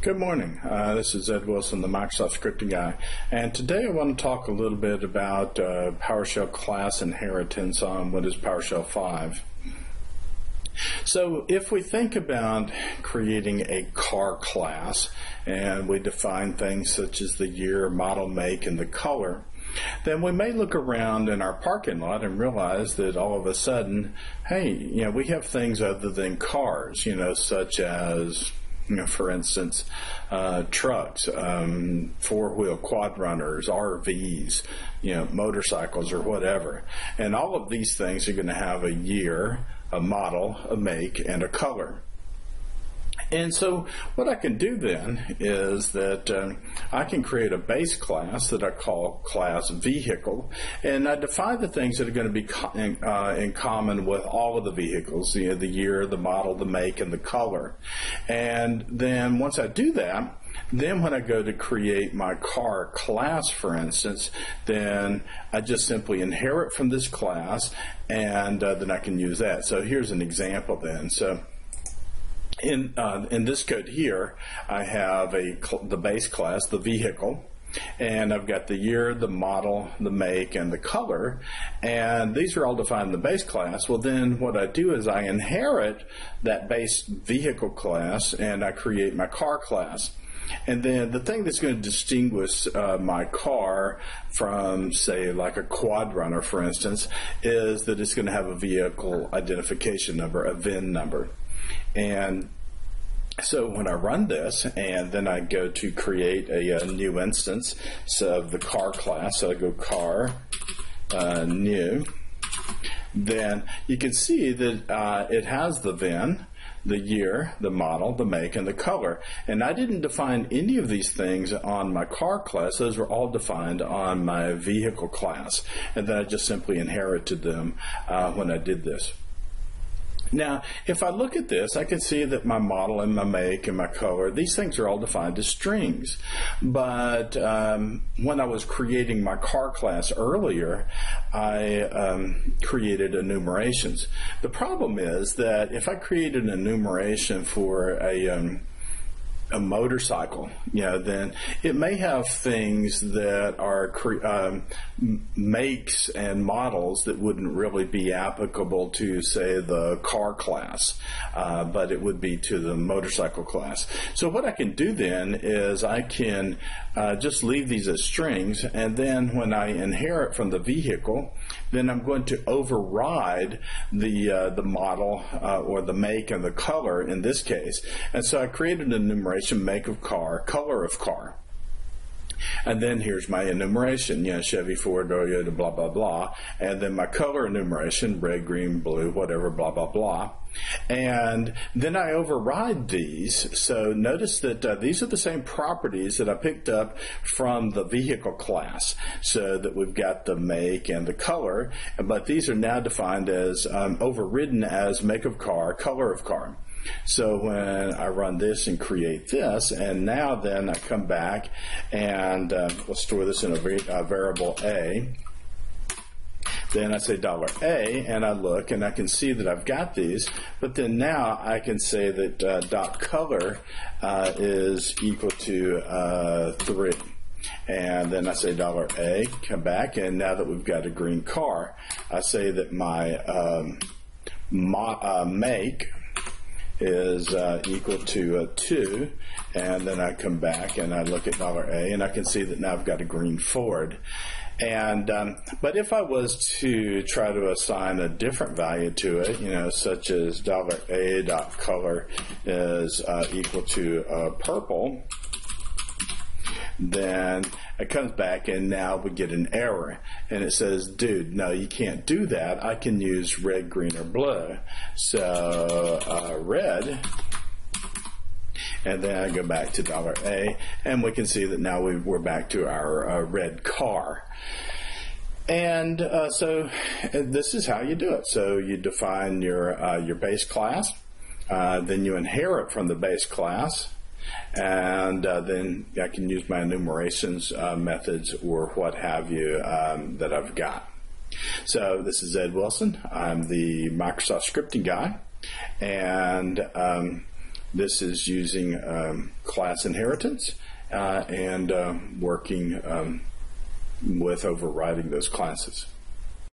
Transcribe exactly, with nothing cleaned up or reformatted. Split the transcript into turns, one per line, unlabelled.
Good morning. Uh, this is Ed Wilson, the Microsoft Scripting Guy, and today I want to talk a little bit about uh, PowerShell class inheritance on Windows PowerShell five. So if we think about creating a car class and we define things such as the year, model, make, and the color, then we may look around in our parking lot and realize that all of a sudden, hey, you know, we have things other than cars, you know, such as, you know, for instance, uh, trucks, um, four-wheel quad runners, R Vs, you know, motorcycles or whatever. And all of these things are going to have a year, a model, a make, and a color. And so what I can do then is that um, I can create a base class that I call class vehicle, and I define the things that are going to be co in, uh, in common with all of the vehicles, you know, the year, the model, the make, and the color. And then once I do that, then when I go to create my car class, for instance, then I just simply inherit from this class, and uh, then I can use that. So here's an example then. So In, uh, in this code here, I have a the base class, the vehicle, and I've got the year, the model, the make, and the color, and these are all defined in the base class. Well, then what I do is I inherit that base vehicle class, and I create my car class. And then the thing that's going to distinguish uh, my car from, say, like a quad runner, for instance, is that it's going to have a vehicle identification number, a V I N number. And so when I run this and then I go to create a, a new instance of the car class, so I go car uh, new, then you can see that uh, it has the V I N, the year, the model, the make, and the color. And I didn't define any of these things on my car class. Those were all defined on my vehicle class. And then I just simply inherited them uh, when I did this. Now, if I look at this, I can see that my model and my make and my color, these things are all defined as strings. But um, when I was creating my car class earlier, I um, created enumerations. The problem is that if I create an enumeration for a um, a motorcycle, you know, then it may have things that are um, makes and models that wouldn't really be applicable to, say, the car class, uh, but it would be to the motorcycle class. So what I can do then is I can uh, just leave these as strings, and then when I inherit from the vehicle, then I'm going to override the uh, the model uh, or the make and the color in this case. And so I created an enumeration, make of car, color of car. And then here's my enumeration, you know, Chevy, Ford, Toyota, blah, blah, blah. And then my color enumeration, red, green, blue, whatever, blah, blah, blah. And then I override these. So notice that uh, these are the same properties that I picked up from the vehicle class. So that we've got the make and the color, but these are now defined as um, overridden as make of car, color of car. So when I run this and create this, and now then I come back and uh, we'll store this in a, a variable A. Then I say dollar $A, and I look, and I can see that I've got these. But then now I can say that uh, dot color uh, is equal to uh, three. And then I say dollar $A, come back, and now that we've got a green car, I say that my um, mo uh, make is uh, equal to uh, two, and then I come back and I look at dollar $A, and I can see that now I've got a green Ford. And um, but if I was to try to assign a different value to it, you know, such as dollar $A dot color is uh, equal to uh, purple, then it comes back and now we get an error, and it says, dude, no, you can't do that. I can use red, green, or blue. So uh, red, and then I go back to dollar $A, and we can see that now we, we're back to our uh, red car. And uh, so this is how you do it. So you define your, uh, your base class, uh, then you inherit from the base class, and uh, then I can use my enumerations uh, methods or what have you um, that I've got. So this is Ed Wilson. I'm the Microsoft Scripting Guy, and um, This is using um, class inheritance uh, and uh, working um, with overriding those classes.